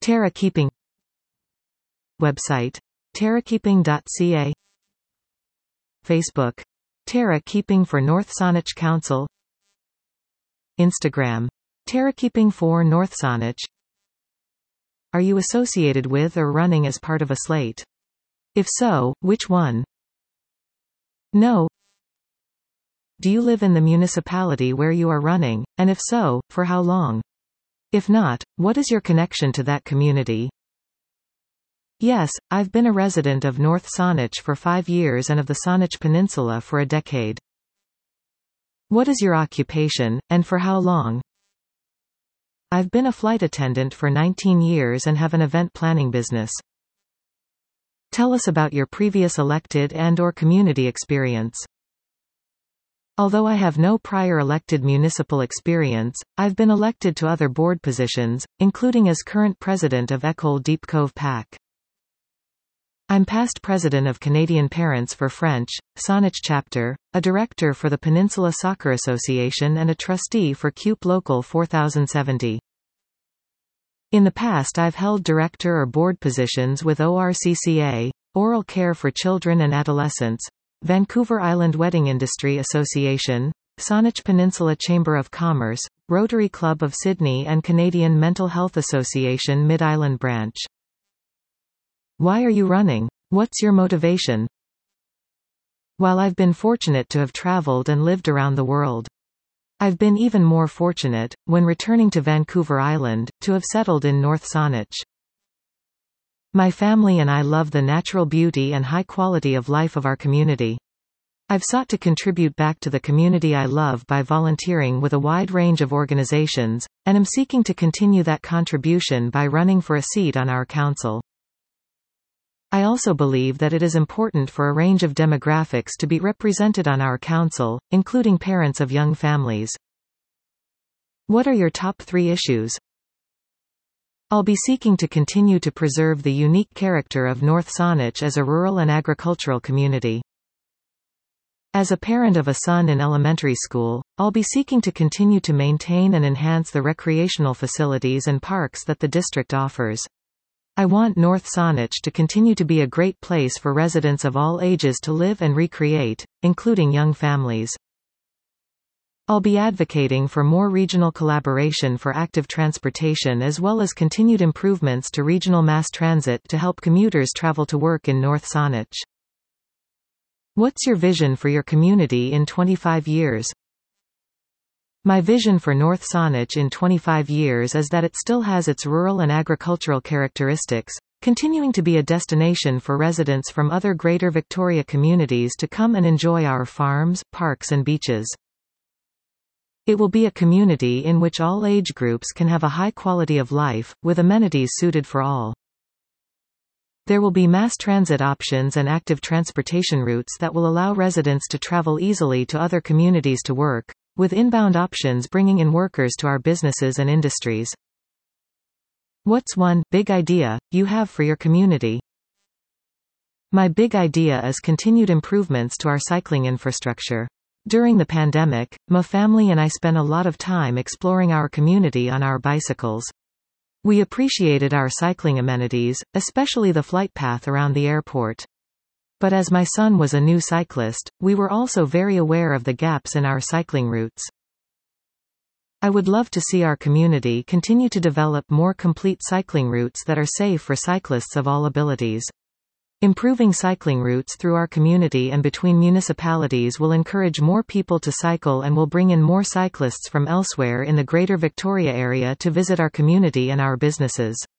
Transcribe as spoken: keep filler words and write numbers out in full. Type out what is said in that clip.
Terra Keeping. Website terrakeeping dot c a. Facebook Terra Keeping for North Saanich Council. Instagram Terrakeeping for North Saanich. Are you associated with or running as part of a slate? If so, which one? No. Do you live in the municipality where you are running, and if so, for how long? If not, what is your connection to that community? Yes, I've been a resident of North Saanich for five years and of the Saanich Peninsula for a decade. What is your occupation, and for how long? I've been a flight attendant for nineteen years and have an event planning business. Tell us about your previous elected and/or community experience. Although I have no prior elected municipal experience, I've been elected to other board positions, including as current president of École Deep Cove P A C. I'm past president of Canadian Parents for French, Saanich Chapter, a director for the Peninsula Soccer Association and a trustee for C U P Local four thousand seventy. In the past I've held director or board positions with O R C C A, Oral Care for Children and Adolescents, Vancouver Island Wedding Industry Association, Saanich Peninsula Chamber of Commerce, Rotary Club of Sydney and Canadian Mental Health Association Mid-Island Branch. Why are you running? What's your motivation? While I've been fortunate to have traveled and lived around the world, I've been even more fortunate, when returning to Vancouver Island, to have settled in North Saanich. My family and I love the natural beauty and high quality of life of our community. I've sought to contribute back to the community I love by volunteering with a wide range of organizations, and am seeking to continue that contribution by running for a seat on our council. I also believe that it is important for a range of demographics to be represented on our council, including parents of young families. What are your top three issues? I'll be seeking to continue to preserve the unique character of North Saanich as a rural and agricultural community. As a parent of a son in elementary school, I'll be seeking to continue to maintain and enhance the recreational facilities and parks that the district offers. I want North Saanich to continue to be a great place for residents of all ages to live and recreate, including young families. I'll be advocating for more regional collaboration for active transportation as well as continued improvements to regional mass transit to help commuters travel to work in North Saanich. What's your vision for your community in twenty-five years? My vision for North Saanich in twenty-five years is that it still has its rural and agricultural characteristics, continuing to be a destination for residents from other Greater Victoria communities to come and enjoy our farms, parks and beaches. It will be a community in which all age groups can have a high quality of life, with amenities suited for all. There will be mass transit options and active transportation routes that will allow residents to travel easily to other communities to work, with inbound options bringing in workers to our businesses and industries. What's one big idea you have for your community? My big idea is continued improvements to our cycling infrastructure. During the pandemic, my family and I spent a lot of time exploring our community on our bicycles. We appreciated our cycling amenities, especially the flight path around the airport. But as my son was a new cyclist, we were also very aware of the gaps in our cycling routes. I would love to see our community continue to develop more complete cycling routes that are safe for cyclists of all abilities. Improving cycling routes through our community and between municipalities will encourage more people to cycle and will bring in more cyclists from elsewhere in the Greater Victoria area to visit our community and our businesses.